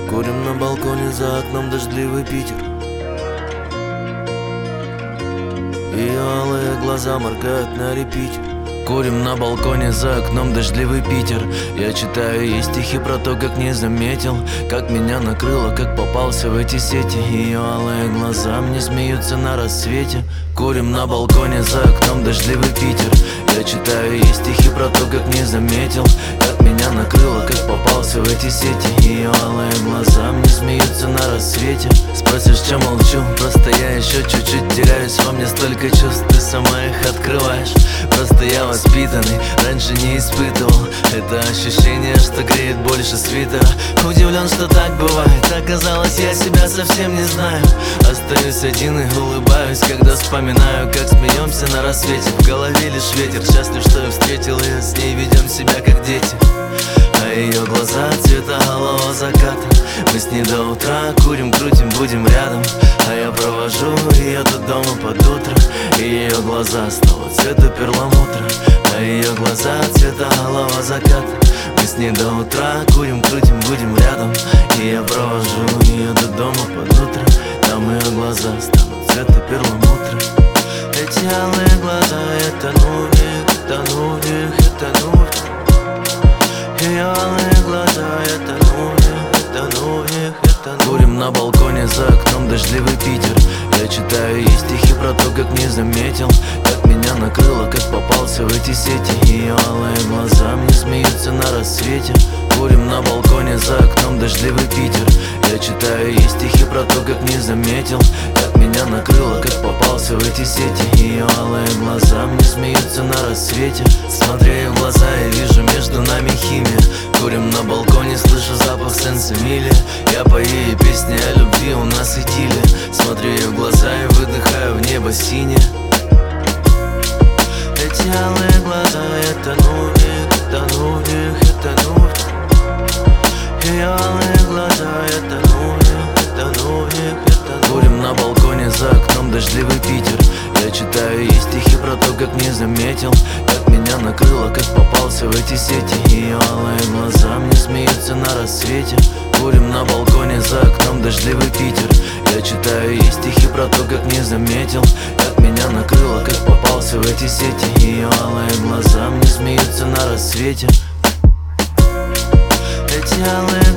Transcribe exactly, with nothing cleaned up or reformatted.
Курим на балконе, за окном дождливый Питер. Ее алые глаза моргают на репите. Курим на балконе, за окном дождливый Питер. Я читаю ей стихи про то, как не заметил, как меня накрыло, как попался в эти сети. Ее алые глаза мне смеются на рассвете. Курим на балконе, за окном дождливый Питер. Я читаю ей стихи про то, как не заметил, как меня накрыло, как попался в эти сети. Ее алые глаза мне смеются на рассвете. Спросишь, чем молчу? Просто я еще чуть-чуть теряюсь. Во мне столько чувств, ты сама их открываешь. Просто я воспитанный, раньше не испытывал это ощущение, что греет больше свитера. Удивлен, что так бывает. Оказалось, я себя совсем не знаю. Остаюсь один и улыбаюсь, когда вспоминаю, как смеемся на рассвете. В голове лишь ветер. Счастлив, что я встретил ее, с ней ведем себя как дети. А ее глаза цвета голого заката. Мы с ней до утра курим, крутим, будем рядом. А я провожу ее до дома под утро. И ее глаза снова цвета перламутра. А ее глаза цвета голого заката. Мы с ней до утра курим, крутим, будем рядом. И я провожу ее до дома под утро. Там ее глаза станут цвета перламутра. Эти алые глаза, я тону в них, тону в них, я тону в них. Ее алые глаза, я тону в них, тону в них, я тону. Курим на балконе, за окном дождливый Питер. Я читаю ей стихи про то, как не заметил, как меня накрыло, как попался в эти сети. Ее алые глаза мне смеются на рассвете. Курим на балконе, за окном дождливый Питер. Я читаю ей стихи про то, как не заметил, как меня накрыло, как попался в эти сети. Ее алые глаза мне смеются на рассвете. Смотрю ей в глаза и вижу между нами химия. Курим на балконе, слышу запах сенсимилия. Я пою ей песни о любви, у нас идиллия. Смотрю ей в глаза и выдыхаю в небо синее. Эти алые глаза, я тону в них, тону в них, я тону в них. Ее алые глаза, я тону в них, тону в них, я тону. Курим на балконе, за окном дождливый Питер. Я читаю ей стихи про то, как не заметил, как меня накрыло, как попался в эти сети. Ее алые глаза мне смеются на рассвете. Курим на балконе, за окном дождливый Питер. Я читаю ей стихи про то, как не заметил, как меня накрыло, как попался в эти сети. Ее алые глаза мне смеются на рассвете. Эти алые